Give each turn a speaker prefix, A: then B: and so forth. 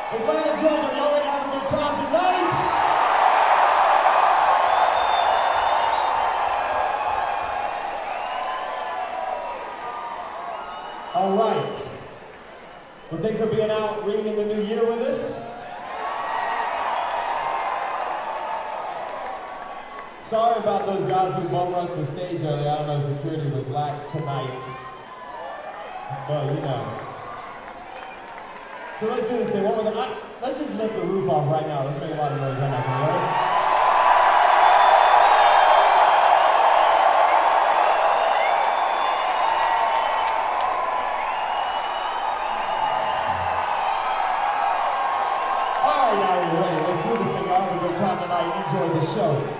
A: Atlanta, Georgia, y'all ready to have a good time tonight? All right. Well, thanks for being out ringing the new year with us. Sorry about those guys who bum rushed the stage earlier. I don't know if security was lax tonight. But, you know. So let's do this thing. Let's just lift the roof off right now. Let's make a lot of noise right now. Can you ready? All right, now we're ready. Let's do this thing. Y'all have a good time tonight. Enjoy the show.